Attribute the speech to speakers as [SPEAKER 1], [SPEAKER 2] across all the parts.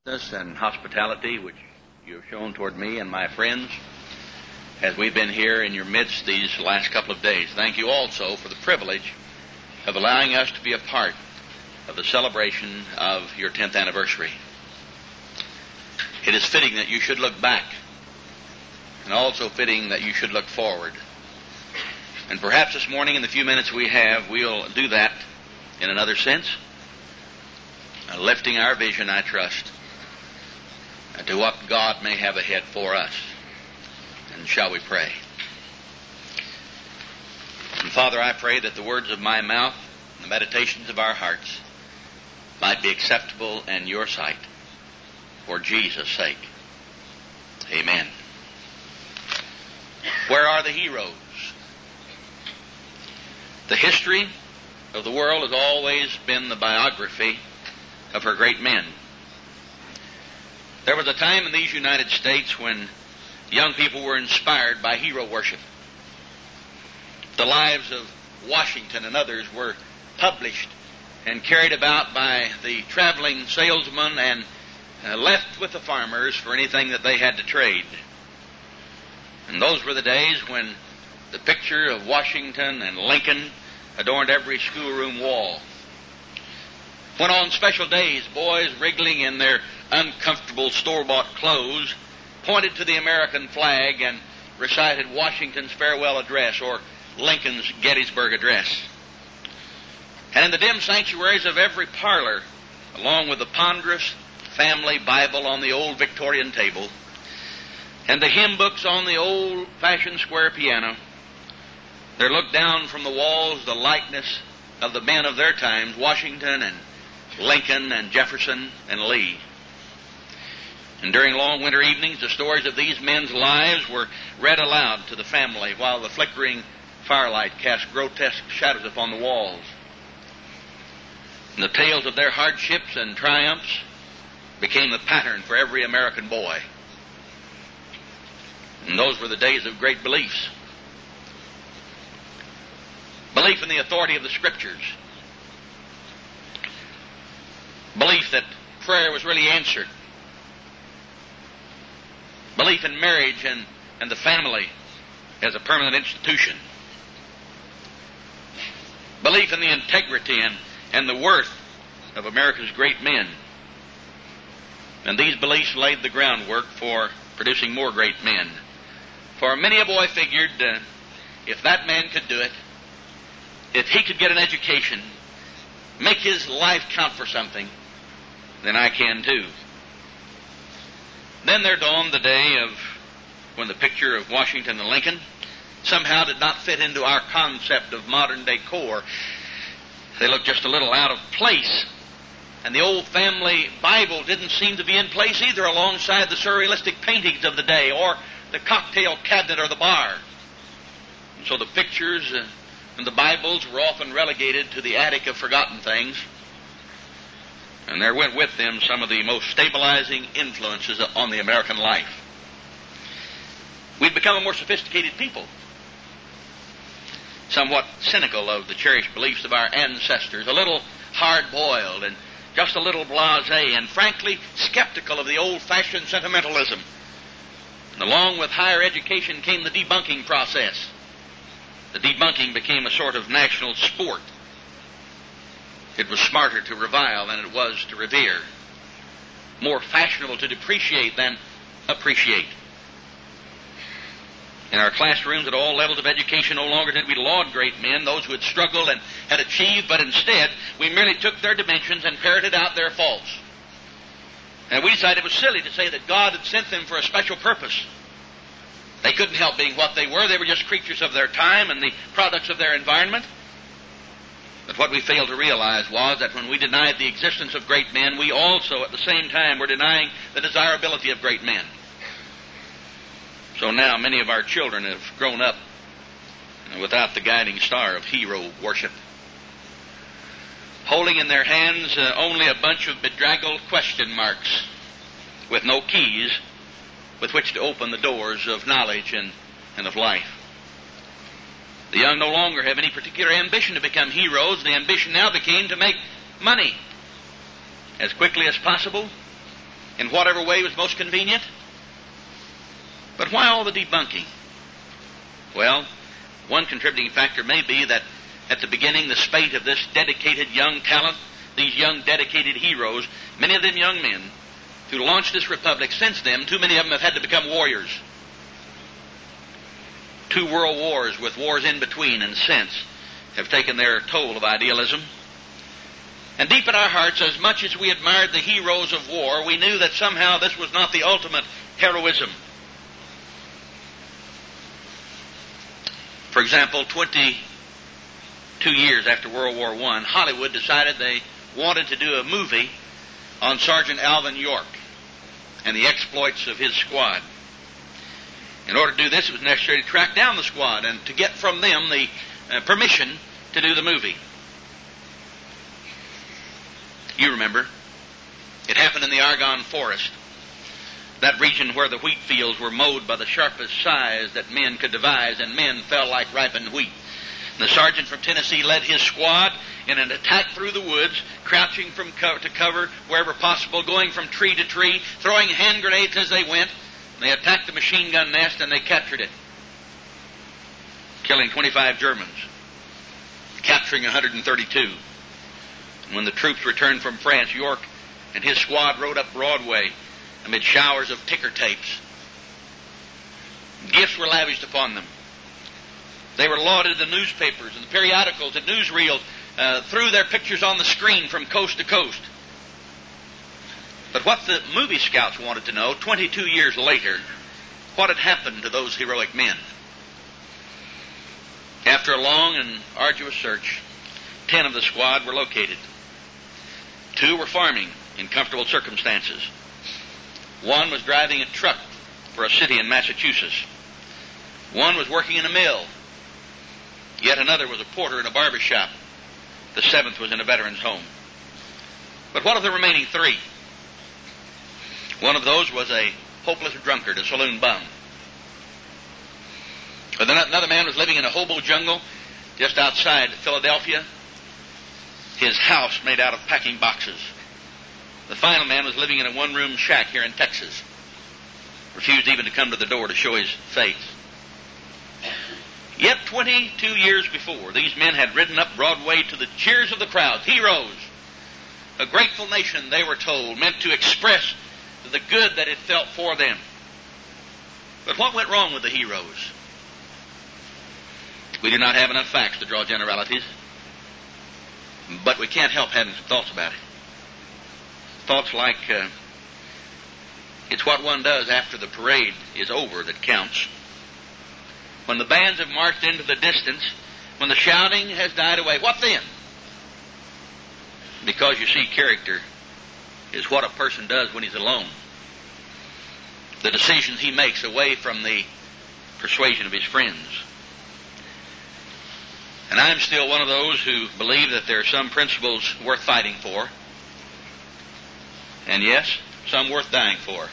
[SPEAKER 1] And hospitality which you have shown toward me and my friends as we've been here in your midst these last couple of days. Thank you also for the privilege of allowing us to be a part of the celebration of your 10th anniversary. It is fitting that you should look back, and also fitting that you should look forward. And perhaps this morning, in the few minutes we have, we'll do that in another sense, lifting our vision, I trust, to what God may have ahead for us. And shall we pray? And Father, I pray that the words of my mouth and the meditations of our hearts might be acceptable in your sight, for Jesus' sake. Amen. Where are the heroes? The history of the world has always been the biography of her great men. There was a time in these United States when young people were inspired by hero worship. The lives of Washington and others were published and carried about by the traveling salesman and left with the farmers for anything that they had to trade. And those were the days when the picture of Washington and Lincoln adorned every schoolroom wall. When on special days, boys wriggling in their uncomfortable store-bought clothes pointed to the American flag and recited Washington's farewell address or Lincoln's Gettysburg Address. And in the dim sanctuaries of every parlor, along with the ponderous family Bible on the old Victorian table and the hymn books on the old-fashioned square piano, there looked down from the walls the likeness of the men of their times, Washington and Lincoln and Jefferson and Lee. And during long winter evenings, the stories of these men's lives were read aloud to the family while the flickering firelight cast grotesque shadows upon the walls. And the tales of their hardships and triumphs became the pattern for every American boy. And those were the days of great beliefs. Belief in the authority of the Scriptures. Belief that prayer was really answered. Belief in marriage and the family as a permanent institution. Belief in the integrity and the worth of America's great men. And these beliefs laid the groundwork for producing more great men. For many a boy figured, if that man could do it, if he could get an education, make his life count for something, then I can too. Then there dawned the day of when the picture of Washington and Lincoln somehow did not fit into our concept of modern decor. They looked just a little out of place. And the old family Bible didn't seem to be in place either alongside the surrealistic paintings of the day or the cocktail cabinet or the bar. And so the pictures and the Bibles were often relegated to the attic of forgotten things. And there went with them some of the most stabilizing influences on the American life. We'd become a more sophisticated people, somewhat cynical of the cherished beliefs of our ancestors, a little hard-boiled and just a little blasé, and frankly skeptical of the old-fashioned sentimentalism. And along with higher education came the debunking process. The debunking became a sort of national sport. It was smarter to revile than it was to revere, more fashionable to depreciate than appreciate. In our classrooms at all levels of education, no longer did we laud great men, those who had struggled and had achieved, but instead we merely took their dimensions and parroted out their faults. And we decided it was silly to say that God had sent them for a special purpose. They couldn't help being what they were. They were just creatures of their time and the products of their environment. But what we failed to realize was that when we denied the existence of great men, we also at the same time were denying the desirability of great men. So now many of our children have grown up without the guiding star of hero worship, holding in their hands only a bunch of bedraggled question marks with no keys with which to open the doors of knowledge and of life. The young no longer have any particular ambition to become heroes. The ambition now became to make money as quickly as possible in whatever way was most convenient. But why all the debunking? Well, one contributing factor may be that at the beginning, the spate of this dedicated young talent, these young dedicated heroes, many of them young men, who launched this republic, since then, too many of them have had to become warriors. 2 world wars with wars in between and since have taken their toll of idealism. And deep in our hearts, as much as we admired the heroes of war, we knew that somehow this was not the ultimate heroism. For example, 22 years after World War I, Hollywood decided they wanted to do a movie on Sergeant Alvin York and the exploits of his squad. In order to do this, it was necessary to track down the squad and to get from them the permission to do the movie. You remember, it happened in the Argonne Forest, that region where the wheat fields were mowed by the sharpest scythes that men could devise, and men fell like ripened wheat. And the sergeant from Tennessee led his squad in an attack through the woods, crouching from to cover wherever possible, going from tree to tree, throwing hand grenades as they went. They attacked the machine gun nest and they captured it, killing 25 Germans, capturing 132. And when the troops returned from France, York and his squad rode up Broadway amid showers of ticker tapes. Gifts were lavished upon them. They were lauded in the newspapers and the periodicals and newsreels, threw their pictures on the screen from coast to coast. But what the movie scouts wanted to know, 22 years later, what had happened to those heroic men? After a long and arduous search, 10 of the squad were located. 2 were farming in comfortable circumstances. 1 was driving a truck for a city in Massachusetts. 1 was working in a mill. Yet another was a porter in a barber shop. The 7th was in a veteran's home. But what of the remaining 3? One of those was a hopeless drunkard, a saloon bum. But then another man was living in a hobo jungle just outside Philadelphia, his house made out of packing boxes. The final man was living in a one-room shack here in Texas, refused even to come to the door to show his face. Yet 22 years before, these men had ridden up Broadway to the cheers of the crowds, heroes. A grateful nation, they were told, meant to express the good that it felt for them. But what went wrong with the heroes? We do not have enough facts to draw generalities, but we can't help having some thoughts about it. Thoughts like, it's what one does after the parade is over that counts. When the bands have marched into the distance, when the shouting has died away, what then? Because you see, character is what a person does when he's alone. The decisions he makes away from the persuasion of his friends. And I'm still one of those who believe that there are some principles worth fighting for, and yes, some worth dying for.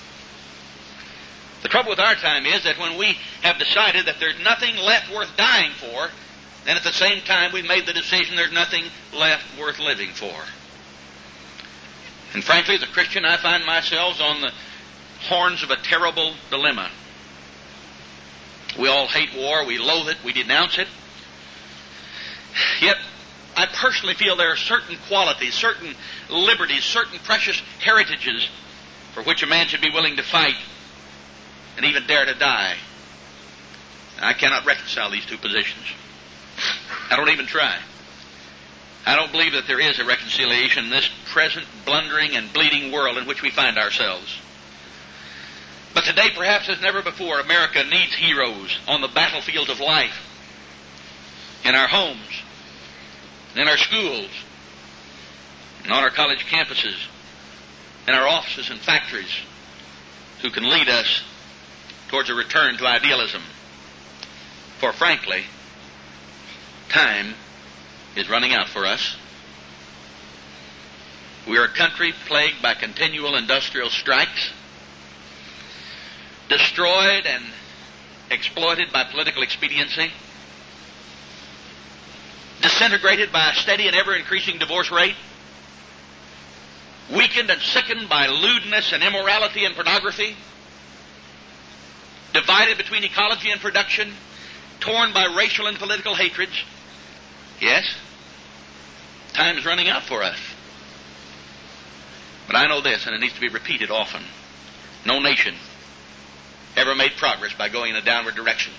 [SPEAKER 1] The trouble with our time is that when we have decided that there's nothing left worth dying for, then at the same time we've made the decision there's nothing left worth living for. And frankly, as a Christian, I find myself on the horns of a terrible dilemma. We all hate war, we loathe it, we denounce it. Yet, I personally feel there are certain qualities, certain liberties, certain precious heritages for which a man should be willing to fight and even dare to die. And I cannot reconcile these two positions. I don't even try. I don't believe that there is a reconciliation in this present blundering and bleeding world in which we find ourselves. But today, perhaps as never before, America needs heroes on the battlefield of life, in our homes, in our schools, and on our college campuses, in our offices and factories, who can lead us towards a return to idealism. For frankly, time is running out for us. We are a country plagued by continual industrial strikes, destroyed and exploited by political expediency, disintegrated by a steady and ever-increasing divorce rate, weakened and sickened by lewdness and immorality and pornography, divided between ecology and production, torn by racial and political hatreds. Yes, time is running out for us. But I know this, and it needs to be repeated often. No nation ever made progress by going in a downward direction.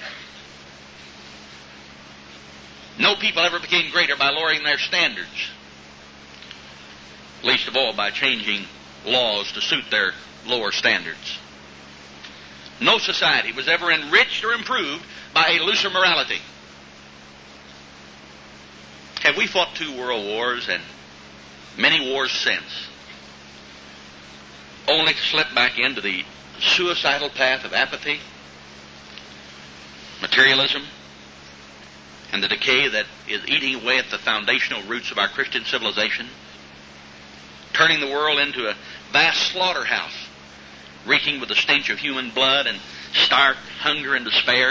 [SPEAKER 1] No people ever became greater by lowering their standards, least of all by changing laws to suit their lower standards. No society was ever enriched or improved by a looser morality. Have we fought 2 world wars and many wars since, only to slip back into the suicidal path of apathy, materialism, and the decay that is eating away at the foundational roots of our Christian civilization, turning the world into a vast slaughterhouse, reeking with the stench of human blood and stark hunger and despair?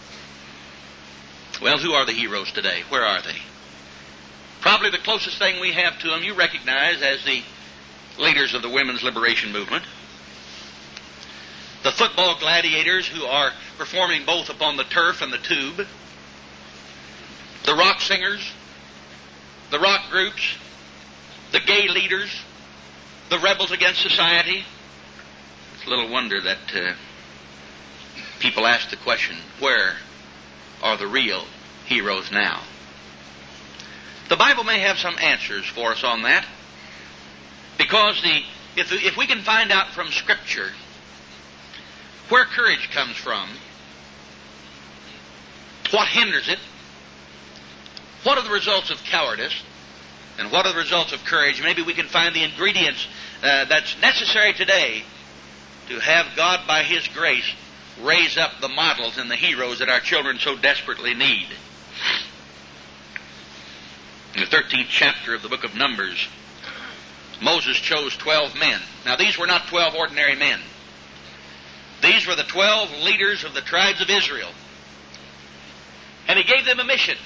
[SPEAKER 1] Well, who are the heroes today? Where are they? Probably the closest thing we have to them you recognize as the leaders of the women's liberation movement. The football gladiators who are performing both upon the turf and the tube. The rock singers, the rock groups, the gay leaders, the rebels against society. It's little wonder that people ask the question, where are the real heroes now? The Bible may have some answers for us on that, because if we can find out from Scripture where courage comes from, what hinders it, what are the results of cowardice, and what are the results of courage, maybe we can find the ingredients that's necessary today to have God, by His grace, raise up the models and the heroes that our children so desperately need. In the 13th chapter of the book of Numbers, Moses chose 12 men. Now, these were not 12 ordinary men. These were the 12 leaders of the tribes of Israel. And he gave them a mission.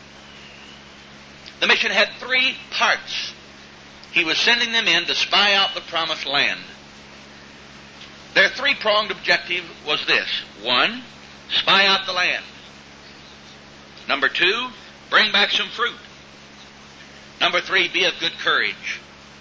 [SPEAKER 1] The mission had 3 parts. He was sending them in to spy out the promised land. Their 3-pronged objective was this. 1, spy out the land. Number 2, bring back some fruit. Number 3, be of good courage.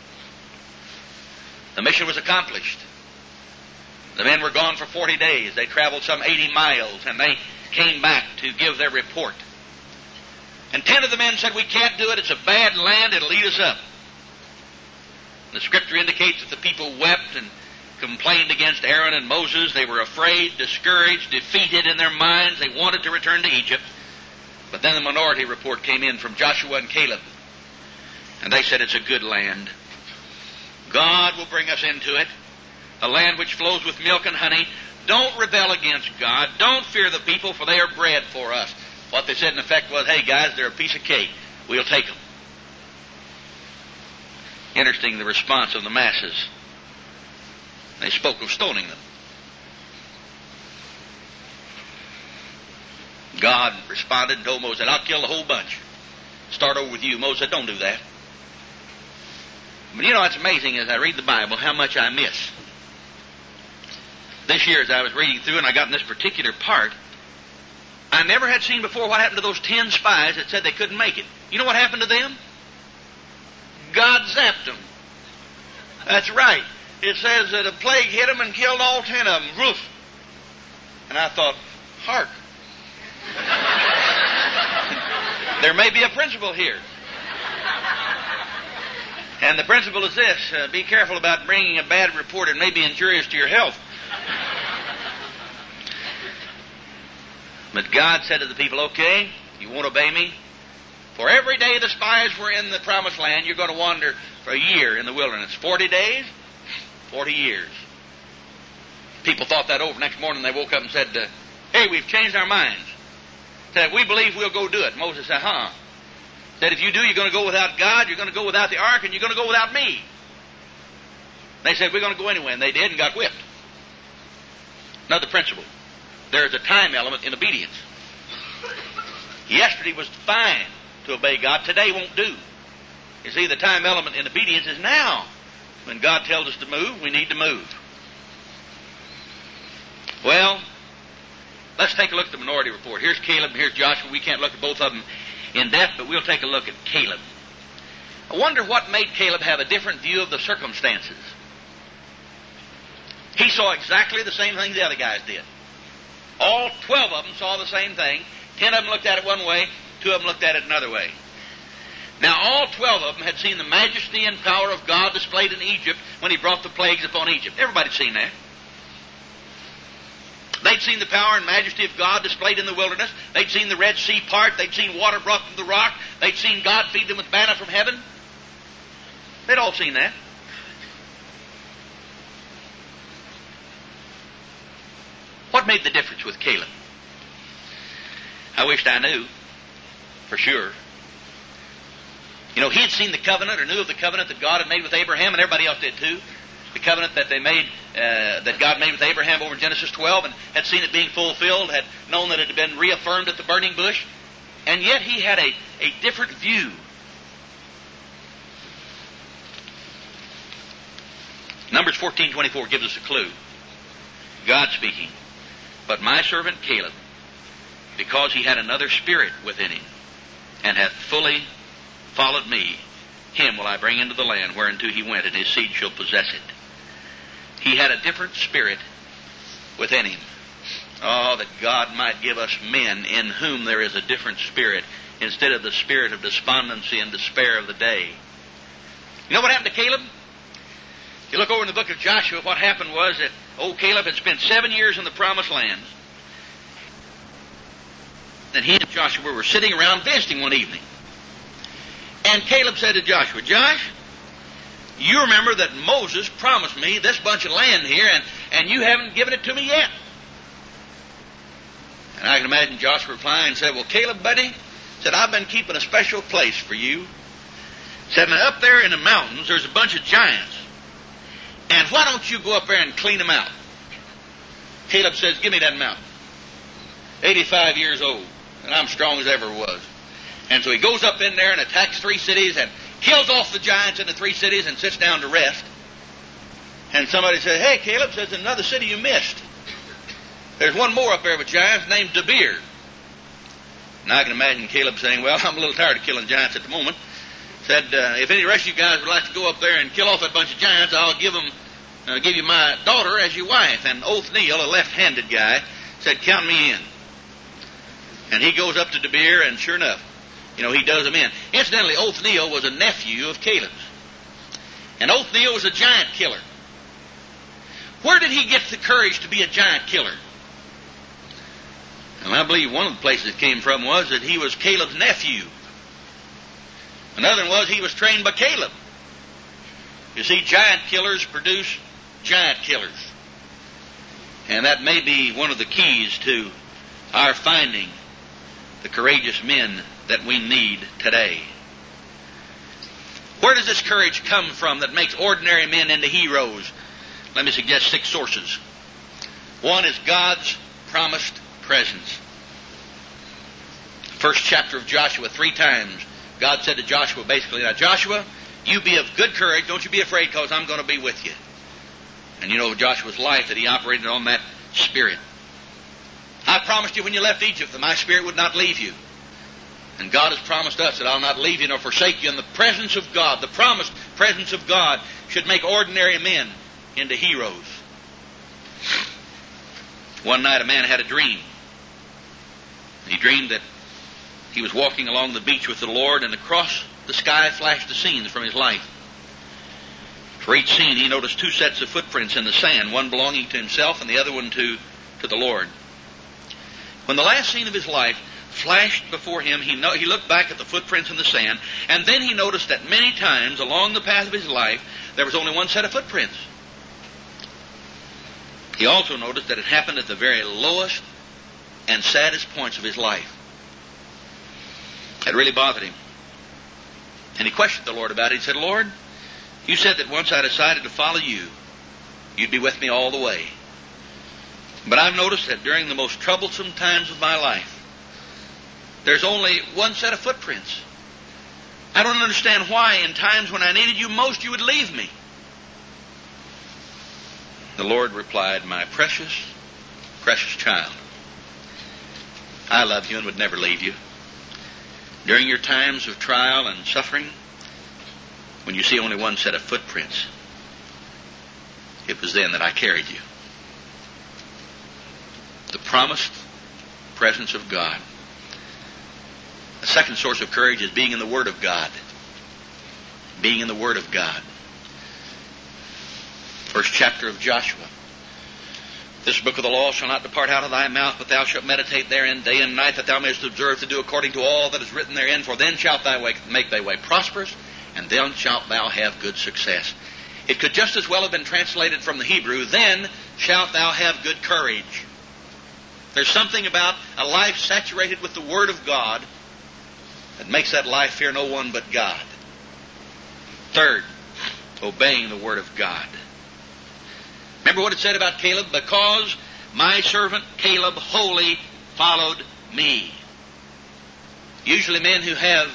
[SPEAKER 1] The mission was accomplished. The men were gone for 40 days. They traveled some 80 miles, and they came back to give their report. And 10 of the men said, we can't do it. It's a bad land. It'll eat us up. The Scripture indicates that the people wept and complained against Aaron and Moses. They were afraid, discouraged, defeated in their minds. They wanted to return to Egypt. But then the minority report came in from Joshua and Caleb. And they said, it's a good land. God will bring us into it. A land which flows with milk and honey. Don't rebel against God. Don't fear the people, for they are bread for us. What they said in effect was, hey guys, they're a piece of cake. We'll take them. Interesting, the response of the masses. They spoke of stoning them. God responded and told Moses, I'll kill the whole bunch. Start over with you. Moses said, don't do that. But you know, it's amazing as I read the Bible how much I miss. This year as I was reading through and I got in this particular part, I never had seen before what happened to those 10 spies that said they couldn't make it. You know what happened to them? God zapped them. That's right. It says that a plague hit them and killed all 10 of them. Roof. And I thought, hark. There may be a principle here. And the principle is this. Be careful about bringing a bad report. It may be injurious to your health. But God said to the people, okay, you won't obey me? For every day the spies were in the promised land, you're going to wander for a year in the wilderness. 40 days, 40 years. People thought that over. Next morning they woke up and said, hey, we've changed our minds. Said, we believe we'll go do it. Moses said, Said, if you do, you're going to go without God, you're going to go without the ark, and you're going to go without me. They said, we're going to go anyway, and they did and got whipped. Another principle. There is a time element in obedience. Yesterday was fine to obey God. Today won't do. You see, the time element in obedience is now. When God tells us to move, we need to move. Well, let's take a look at the minority report. Here's Caleb and here's Joshua. We can't look at both of them in depth, but we'll take a look at Caleb. I wonder what made Caleb have a different view of the circumstances. He saw exactly the same thing the other guys did. All 12 of them saw the same thing. 10 of them looked at it one way, 2 of them looked at it another way. Now, all 12 of them had seen the majesty and power of God displayed in Egypt when He brought the plagues upon Egypt. Everybody'd seen that. They'd seen the power and majesty of God displayed in the wilderness. They'd seen the Red Sea part. They'd seen water brought from the rock. They'd seen God feed them with manna from heaven. They'd all seen that. What made the difference with Caleb? I wished I knew for sure. You know, he had seen the covenant, or knew of the covenant that God had made with Abraham, and everybody else did too. The covenant that they made, that God made with Abraham over in Genesis 12, and had seen it being fulfilled, had known that it had been reaffirmed at the burning bush, and yet he had a different view. Numbers 14:24 gives us a clue. God speaking. But my servant Caleb, because he had another spirit within him, and hath fully followed me, him will I bring into the land whereunto he went, and his seed shall possess it. He had a different spirit within him. Oh, that God might give us men in whom there is a different spirit, instead of the spirit of despondency and despair of the day. You know what happened to Caleb? If you look over in the book of Joshua, what happened was that old Caleb had spent 7 years in the promised land. And he and Joshua were sitting around visiting one evening. And Caleb said to Joshua, Josh, you remember that Moses promised me this bunch of land here, and you haven't given it to me yet. And I can imagine Joshua replying and said, well, Caleb, buddy, said, I've been keeping a special place for you. Said, now up there in the mountains, there's a bunch of giants. And why don't you go up there and clean them out? Caleb says, give me that mountain. 85 years old, and I'm strong as ever was. And so he goes up in there and attacks 3 cities and kills off the giants in the 3 cities and sits down to rest. And somebody says, hey, Caleb, says, there's another city you missed. There's one more up there with giants named Debir. And I can imagine Caleb saying, well, I'm a little tired of killing giants at the moment. Said, if any rest of you guys would like to go up there and kill off that bunch of giants, I'll give you my daughter as your wife. And Othniel, a left-handed guy, said, count me in. And he goes up to Debir, and sure enough, he does them in. Incidentally, Othniel was a nephew of Caleb's. And Othniel was a giant killer. Where did he get the courage to be a giant killer? And I believe one of the places it came from was that he was Caleb's nephew. Another one was he was trained by Caleb. You see, giant killers produce giant killers. And that may be one of the keys to our finding the courageous men that we need today. Where does this courage come from that makes ordinary men into heroes? Let me suggest 6 sources. One is God's promised presence. First chapter of Joshua, 3 times, God said to Joshua basically, now Joshua, you be of good courage, don't you be afraid, because I'm going to be with you. And you know Joshua's life that he operated on that spirit. I promised you when you left Egypt that my spirit would not leave you. And God has promised us that I'll not leave you nor forsake you. And the presence of God, the promised presence of God, should make ordinary men into heroes. One night a man had a dream. He dreamed that he was walking along the beach with the Lord, and across the sky flashed the scenes from his life. For each scene he noticed 2 sets of footprints in the sand, one belonging to himself and the other one to the Lord. When the last scene of his life flashed before him, he looked back at the footprints in the sand, and then he noticed that many times along the path of his life there was only one set of footprints. He also noticed that it happened at the very lowest and saddest points of his life. It really bothered him. And he questioned the Lord about it. He said, Lord, you said that once I decided to follow you, you'd be with me all the way. But I've noticed that during the most troublesome times of my life, there's only one set of footprints. I don't understand why in times when I needed you most, you would leave me. The Lord replied, "My precious, precious child, I love you and would never leave you. During your times of trial and suffering, when you see only one set of footprints, it was then that I carried you." The promised presence of God. The second source of courage is being in the Word of God. Being in the Word of God. First chapter of Joshua. "This book of the law shall not depart out of thy mouth, but thou shalt meditate therein day and night, that thou mayest observe to do according to all that is written therein. For then shalt thy way make thy way prosperous, and then shalt thou have good success." It could just as well have been translated from the Hebrew, "Then shalt thou have good courage." There's something about a life saturated with the Word of God that makes that life fear no one but God. Third, obeying the Word of God. Remember what it said about Caleb? "Because my servant Caleb wholly followed me." Usually men who have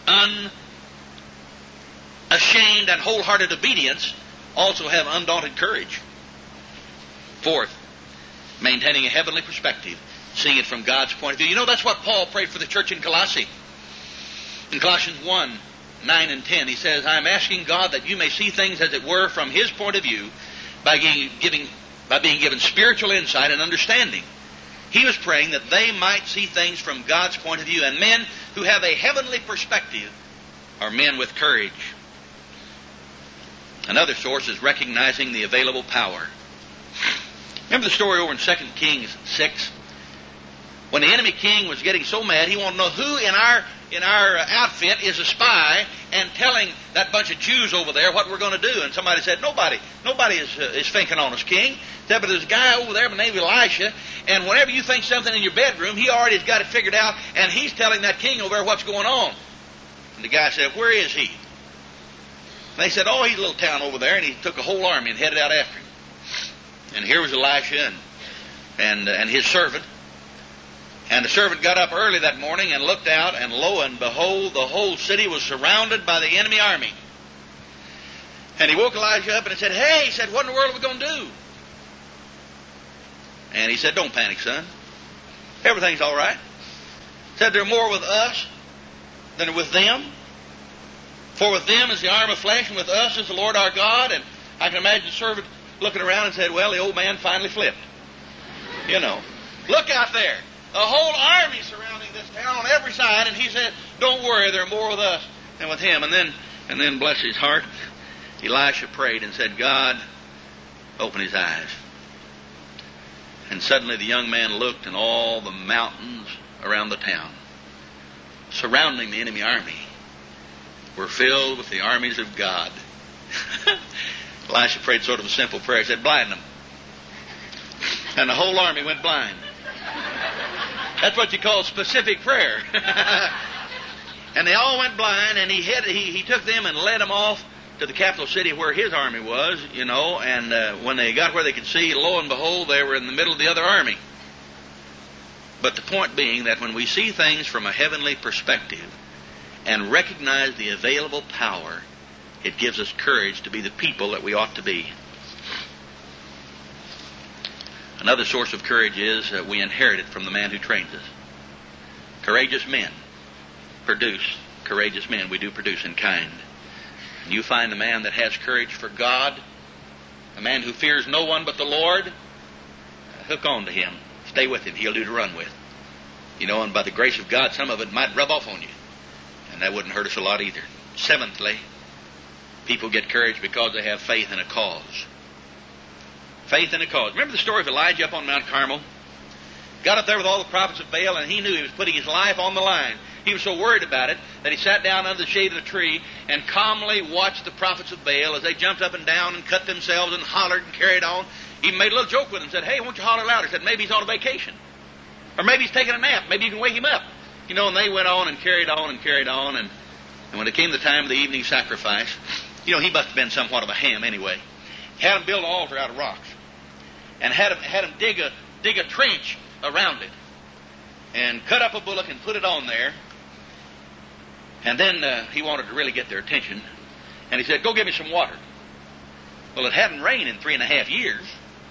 [SPEAKER 1] unashamed and wholehearted obedience also have undaunted courage. Fourth, maintaining a heavenly perspective, seeing it from God's point of view. You know, that's what Paul prayed for the church in Colossae. In Colossians 1, 9 and 10, he says, "I am asking God that you may see things as it were from His point of view, by being given spiritual insight and understanding." He was praying that they might see things from God's point of view. And men who have a heavenly perspective are men with courage. Another source is recognizing the available power. Remember the story over in 2 Kings 6? When the enemy king was getting so mad, he wanted to know who in our outfit is a spy and telling that bunch of Jews over there what we're going to do. And somebody said, Nobody is thinking on us, king. Said, but there's a guy over there by the name of Elisha, and whenever you think something in your bedroom, he already has got it figured out, and he's telling that king over there what's going on. And the guy said, "Where is he?" And they said, "Oh, he's a little town over there," and he took a whole army and headed out after him. And here was Elisha and his servant. And the servant got up early that morning and looked out, and lo and behold, the whole city was surrounded by the enemy army. And he woke Elijah up and he said, "Hey," he said, "what in the world are we going to do?" And he said, "Don't panic, son. Everything's all right." He said, "There are more with us than are with them. For with them is the arm of flesh, and with us is the Lord our God." And I can imagine the servant looking around and said, "Well, the old man finally flipped. You know, look out there. A whole army surrounding this town on every side." And he said, "Don't worry, there are more with us than with him." And then bless his heart, Elisha prayed and said, "God, open his eyes." And suddenly the young man looked, and all the mountains around the town, surrounding the enemy army, were filled with the armies of God. Elisha prayed sort of a simple prayer. He said, "Blind them." And the whole army went blind. That's what you call specific prayer. And they all went blind, and he took them and led them off to the capital city where his army was, you know, and when they got where they could see, lo and behold, they were in the middle of the other army. But the point being that when we see things from a heavenly perspective and recognize the available power, it gives us courage to be the people that we ought to be. Another source of courage is that we inherit it from the man who trains us. Courageous men produce courageous men. We do produce in kind. And you find a man that has courage for God, a man who fears no one but the Lord, hook on to him. Stay with him. He'll do to run with. You know, and by the grace of God, some of it might rub off on you. And that wouldn't hurt us a lot either. Seventhly, people get courage because they have faith in a cause. Faith in a cause. Remember the story of Elijah up on Mount Carmel? Got up there with all the prophets of Baal, and he knew he was putting his life on the line. He was so worried about it that he sat down under the shade of a tree and calmly watched the prophets of Baal as they jumped up and down and cut themselves and hollered and carried on. He made a little joke with them and said, "Hey, won't you holler louder?" He said, "Maybe he's on a vacation. Or maybe he's taking a nap. Maybe you can wake him up." You know, and they went on and carried on and carried on. And when it came the time of the evening sacrifice, you know, he must have been somewhat of a ham anyway. He had them build an altar out of rocks. And had him dig a trench around it. And cut up a bullock and put it on there. And then he wanted to really get their attention. And he said, "Go get me some water." Well, it hadn't rained in 3.5 years.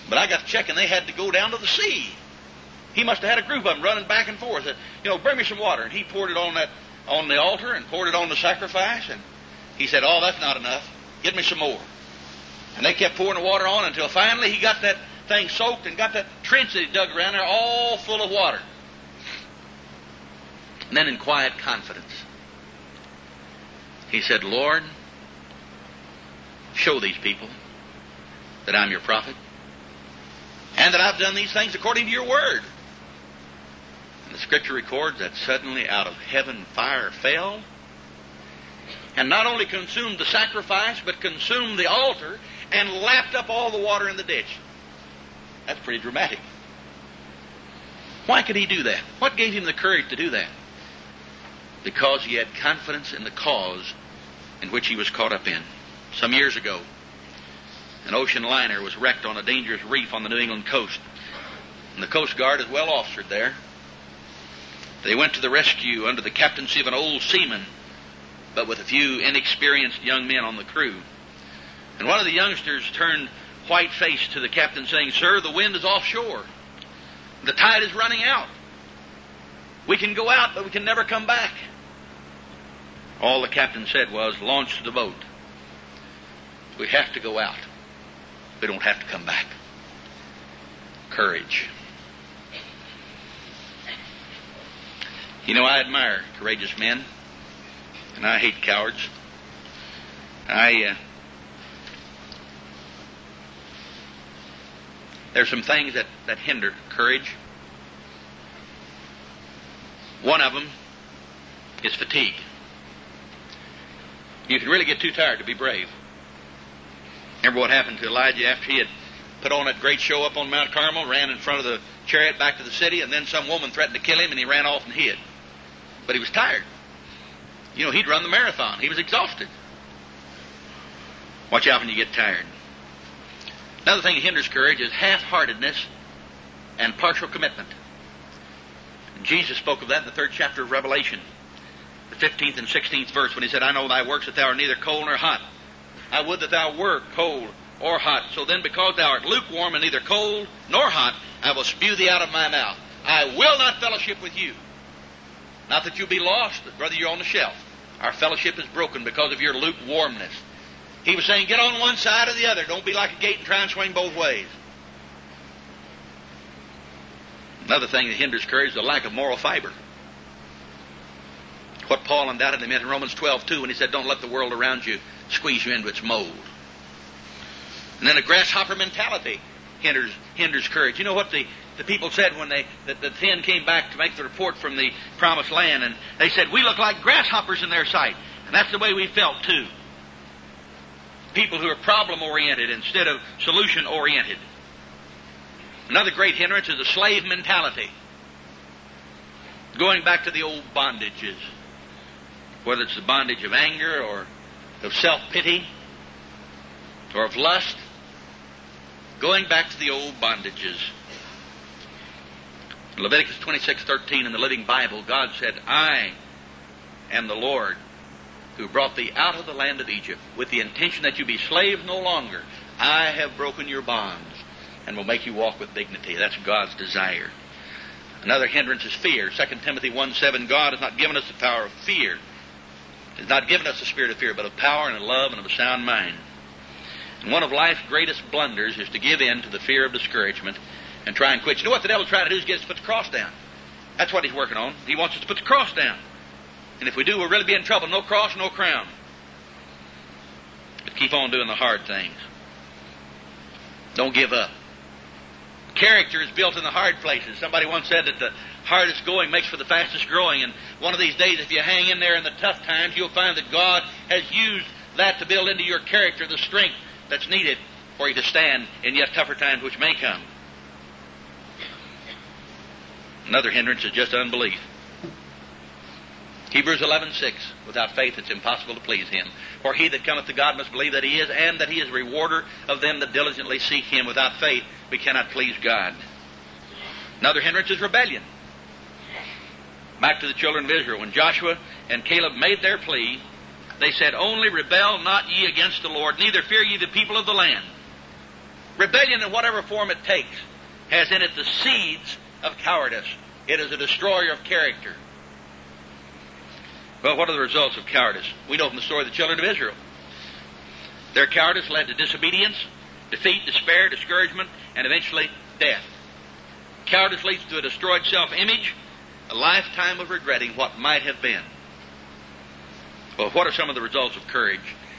[SPEAKER 1] But I got to checking, they had to go down to the sea. He must have had a group of them running back and forth. Said, bring me some water. And he poured it on the altar and poured it on the sacrifice. And he said, oh, that's not enough. Get me some more. And they kept pouring the water on until finally he got that thing soaked and got that trench that he dug around there all full of water. And then in quiet confidence, he said, Lord, show these people that I'm your prophet and that I've done these things according to your word. And the scripture records that suddenly out of heaven fire fell and not only consumed the sacrifice, but consumed the altar and lapped up all the water in the ditch. That's pretty dramatic. Why could he do that? What gave him the courage to do that? Because he had confidence in the cause in which he was caught up in. Some years ago, an ocean liner was wrecked on a dangerous reef on the New England coast. And the Coast Guard is well officered there. They went to the rescue under the captaincy of an old seaman, but with a few inexperienced young men on the crew. And one of the youngsters turned white-faced to the captain saying, Sir, the wind is offshore. The tide is running out. We can go out, but we can never come back. All the captain said was, launch the boat. We have to go out. We don't have to come back. Courage. I admire courageous men, and I hate cowards. There's some things that hinder courage. One of them is fatigue. You can really get too tired to be brave. Remember what happened to Elijah after he had put on that great show up on Mount Carmel, ran in front of the chariot back to the city, and then some woman threatened to kill him, and he ran off and hid. But he was tired. He'd run the marathon. He was exhausted. Watch out when you get tired. Another thing that hinders courage is half-heartedness and partial commitment. And Jesus spoke of that in the 3rd chapter of Revelation, the 15th and 16th verse, when he said, I know thy works, that thou art neither cold nor hot. I would that thou wert cold or hot. So then, because thou art lukewarm and neither cold nor hot, I will spew thee out of my mouth. I will not fellowship with you. Not that you'll be lost, but brother, you're on the shelf. Our fellowship is broken because of your lukewarmness. He was saying, get on one side or the other. Don't be like a gate and try and swing both ways. Another thing that hinders courage is the lack of moral fiber. What Paul undoubtedly meant in Romans 12:2 when he said, don't let the world around you squeeze you into its mold. And then a grasshopper mentality hinders courage. You know what the people said when the 10 came back to make the report from the promised land, and they said, we look like grasshoppers in their sight. And that's the way we felt too. People who are problem-oriented instead of solution-oriented. Another great hindrance is a slave mentality. Going back to the old bondages, whether it's the bondage of anger or of self-pity or of lust, going back to the old bondages. In Leviticus 26:13 in the Living Bible, God said, I am the Lord who brought thee out of the land of Egypt with the intention that you be slaves no longer. I have broken your bonds and will make you walk with dignity. That's God's desire. Another hindrance is fear. 2 Timothy 1:7, God has not given us the power of fear. He has not given us the spirit of fear, but of power and of love and of a sound mind. And one of life's greatest blunders is to give in to the fear of discouragement and try and quit. You know what the devil's trying to do is get us to put the cross down. That's what he's working on. He wants us to put the cross down. And if we do, we'll really be in trouble. No cross, no crown. But keep on doing the hard things. Don't give up. Character is built in the hard places. Somebody once said that the hardest going makes for the fastest growing. And one of these days, if you hang in there in the tough times, you'll find that God has used that to build into your character the strength that's needed for you to stand in yet tougher times which may come. Another hindrance is just unbelief. Hebrews 11:6, without faith it's impossible to please Him. For he that cometh to God must believe that He is, and that He is rewarder of them that diligently seek Him. Without faith we cannot please God. Another hindrance is rebellion. Back to the children of Israel. When Joshua and Caleb made their plea, they said, only rebel not ye against the Lord, neither fear ye the people of the land. Rebellion, in whatever form it takes, has in it the seeds of cowardice. It is a destroyer of character. Well, what are the results of cowardice? We know from the story of the children of Israel. Their cowardice led to disobedience, defeat, despair, discouragement, and eventually death. Cowardice leads to a destroyed self-image, a lifetime of regretting what might have been. Well, what are some of the results of courage?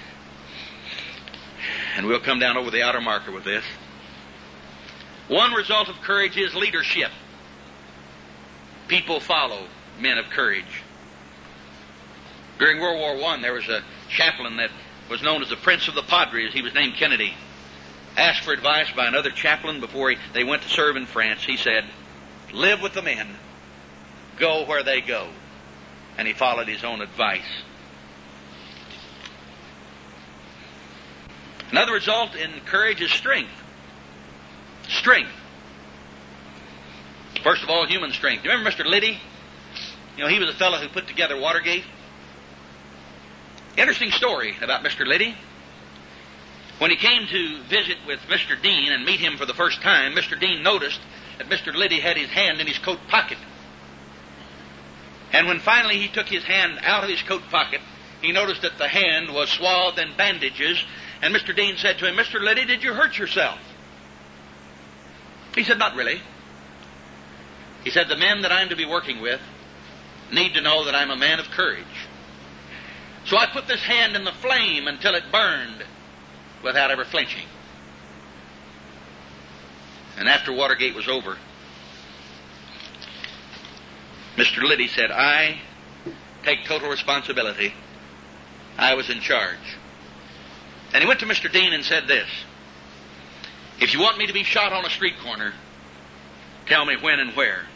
[SPEAKER 1] And we'll come down over the outer marker with this. One result of courage is leadership. People follow men of courage. During World War I, there was a chaplain that was known as the Prince of the Padres. He was named Kennedy. Asked for advice by another chaplain before they went to serve in France. He said, "Live with the men. Go where they go." And he followed his own advice. Another result in courage is strength. Strength. First of all, human strength. You remember Mr. Liddy? You know, he was a fellow who put together Watergate. Interesting story about Mr. Liddy. When he came to visit with Mr. Dean and meet him for the first time, Mr. Dean noticed that Mr. Liddy had his hand in his coat pocket. And when finally he took his hand out of his coat pocket, he noticed that the hand was swathed in bandages. And Mr. Dean said to him, "Mr. Liddy, did you hurt yourself?" He said, "Not really." He said, "The men that I'm to be working with need to know that I'm a man of courage. So I put this hand in the flame until it burned without ever flinching." And after Watergate was over, Mr. Liddy said, "I take total responsibility. I was in charge." And he went to Mr. Dean and said this, "If you want me to be shot on a street corner, tell me when and where.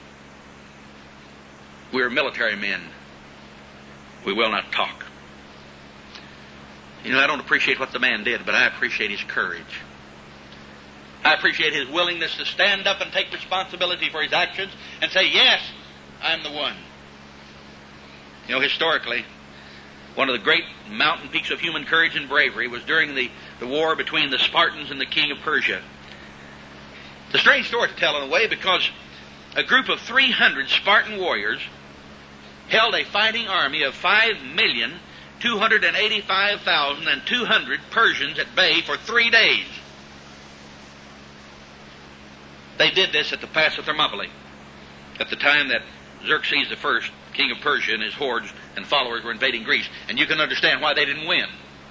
[SPEAKER 1] We're military men. We will not talk." You know, I don't appreciate what the man did, but I appreciate his courage. I appreciate his willingness to stand up and take responsibility for his actions and say, "Yes, I'm the one." You know, historically, one of the great mountain peaks of human courage and bravery was during the war between the Spartans and the king of Persia. It's a strange story to tell in a way, because a group of 300 Spartan warriors held a fighting army of 5,285,200 Persians at bay for 3 days. They did this at the Pass of Thermopylae, at the time that Xerxes I, king of Persia, and his hordes and followers were invading Greece. And you can understand why they didn't win.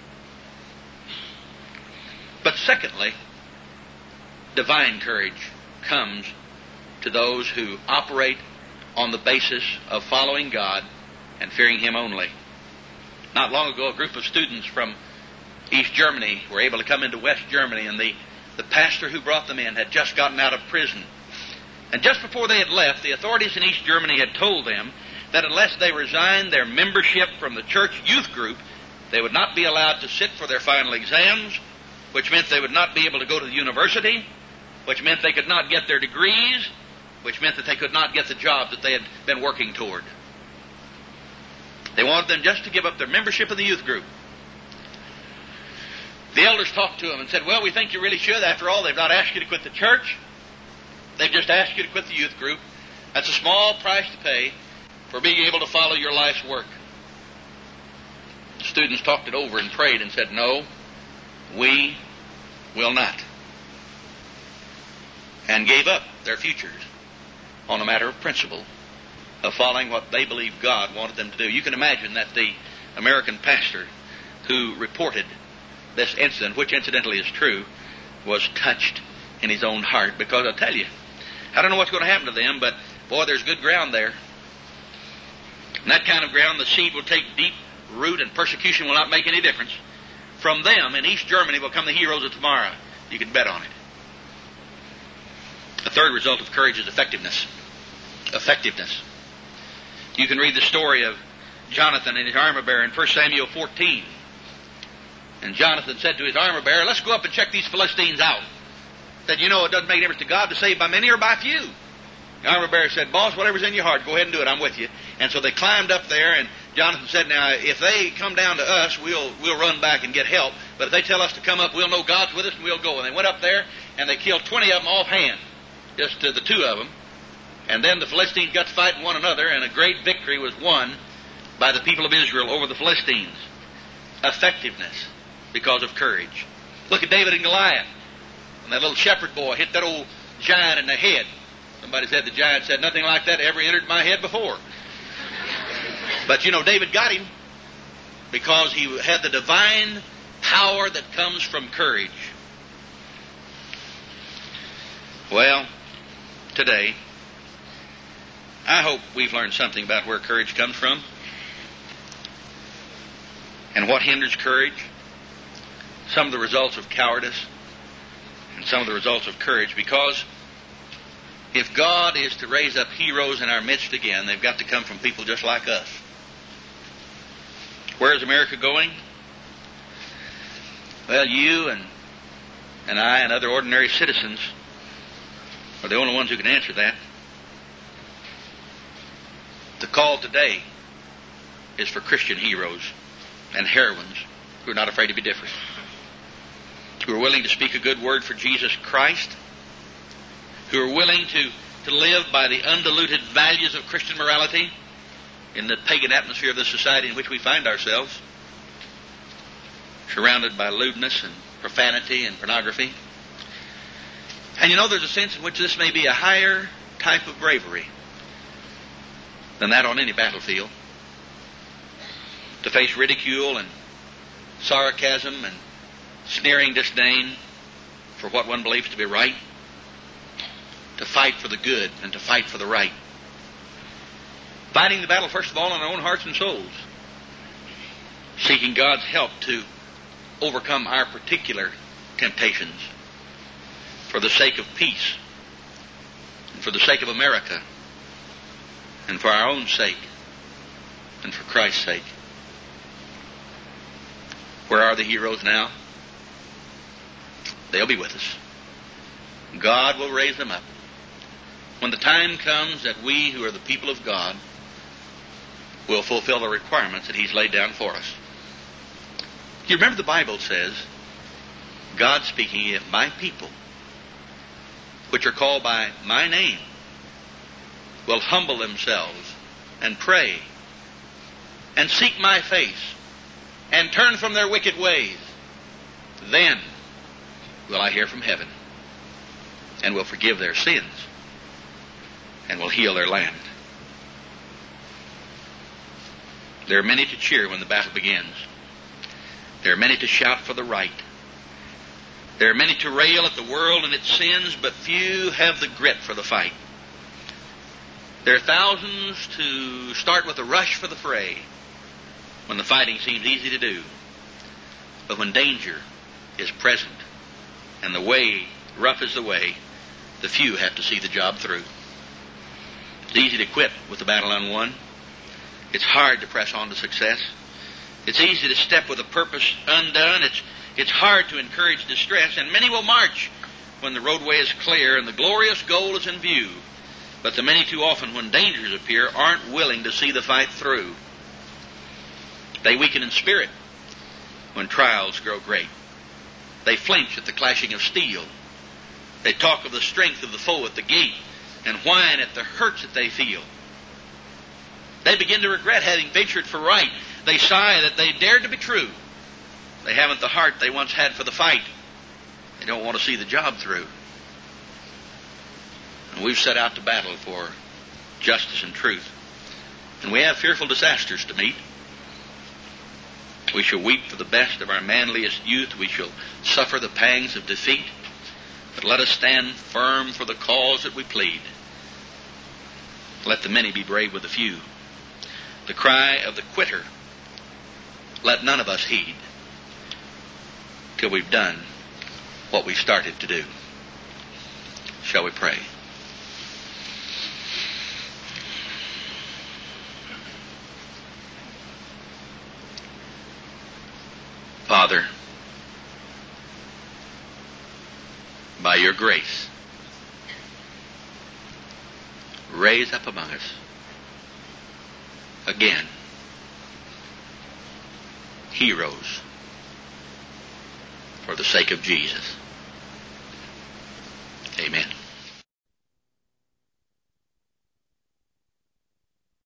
[SPEAKER 1] But secondly, divine courage comes to those who operate on the basis of following God and fearing Him only. Not long ago, a group of students from East Germany were able to come into West Germany, and the pastor who brought them in had just gotten out of prison. And just before they had left, the authorities in East Germany had told them that unless they resigned their membership from the church youth group, they would not be allowed to sit for their final exams, which meant they would not be able to go to the university, which meant they could not get their degrees, which meant that they could not get the job that they had been working toward. They wanted them just to give up their membership in the youth group. The elders talked to them and said, "Well, we think you really should. After all, they've not asked you to quit the church. They've just asked you to quit the youth group. That's a small price to pay for being able to follow your life's work." The students talked it over and prayed and said, "No, we will not." And gave up their futures on a matter of principle of following what they believed God wanted them to do. You can imagine that the American pastor who reported this incident, which incidentally is true, was touched in his own heart, because I'll tell you, I don't know what's going to happen to them, but boy, there's good ground there. And that kind of ground, the seed will take deep root and persecution will not make any difference. From them in East Germany will come the heroes of tomorrow. You can bet on it. The third result of courage is effectiveness. Effectiveness. You can read the story of Jonathan and his armor bearer in 1 Samuel 14. And Jonathan said to his armor bearer, "Let's go up and check these Philistines out." Said, "You know, it doesn't make any difference to God to save by many or by few." The armor bearer said, "Boss, whatever's in your heart, go ahead and do it. I'm with you." And so they climbed up there, and Jonathan said, "Now, if they come down to us, we'll run back and get help. But if they tell us to come up, we'll know God's with us, and we'll go." And they went up there, and they killed 20 of them offhand, just the two of them. And then the Philistines got to fighting one another, and a great victory was won by the people of Israel over the Philistines. Effectiveness because of courage. Look at David and Goliath. When that little shepherd boy hit that old giant in the head. Somebody said the giant said, "Nothing like that ever entered my head before." But you know, David got him because he had the divine power that comes from courage. Well, today, I hope we've learned something about where courage comes from and what hinders courage, some of the results of cowardice, and some of the results of courage, because if God is to raise up heroes in our midst again, they've got to come from people just like us. Where is America going? Well, you and I and other ordinary citizens are the only ones who can answer that. The call today is for Christian heroes and heroines who are not afraid to be different, who are willing to speak a good word for Jesus Christ, who are willing to live by the undiluted values of Christian morality in the pagan atmosphere of the society in which we find ourselves, surrounded by lewdness and profanity and pornography. And you know, there's a sense in which this may be a higher type of bravery than that on any battlefield. To face ridicule and sarcasm and sneering disdain for what one believes to be right. To fight for the good and to fight for the right. Fighting the battle, first of all, in our own hearts and souls. Seeking God's help to overcome our particular temptations for the sake of peace and for the sake of America and for our own sake and for Christ's sake. Where are the heroes now? They'll be with us. God will raise them up. When the time comes that we who are the people of God will fulfill the requirements that He's laid down for us. You remember the Bible says, God speaking, "If my people, which are called by my name, will humble themselves and pray and seek my face and turn from their wicked ways, then will I hear from heaven and will forgive their sins and will heal their land." There are many to cheer when the battle begins. There are many to shout for the right. There are many to rail at the world and its sins, but few have the grit for the fight. There are thousands to start with a rush for the fray when the fighting seems easy to do. But when danger is present and the way rough is the way, the few have to see the job through. It's easy to quit with the battle unwon. It's hard to press on to success. It's easy to step with a purpose undone. It's hard to encourage distress, and many will march when the roadway is clear and the glorious goal is in view. But the many too often, when dangers appear, aren't willing to see the fight through. They weaken in spirit when trials grow great. They flinch at the clashing of steel. They talk of the strength of the foe at the gate and whine at the hurts that they feel. They begin to regret having ventured for right. They sigh that they dared to be true. They haven't the heart they once had for the fight. They don't want to see the job through. And we've set out to battle for justice and truth. And we have fearful disasters to meet. We shall weep for the best of our manliest youth. We shall suffer the pangs of defeat. But let us stand firm for the cause that we plead. Let the many be brave with the few. The cry of the quitter, let none of us heed till we've done what we started to do. Shall we pray? Father, by your grace, raise up among us again heroes for the sake of Jesus.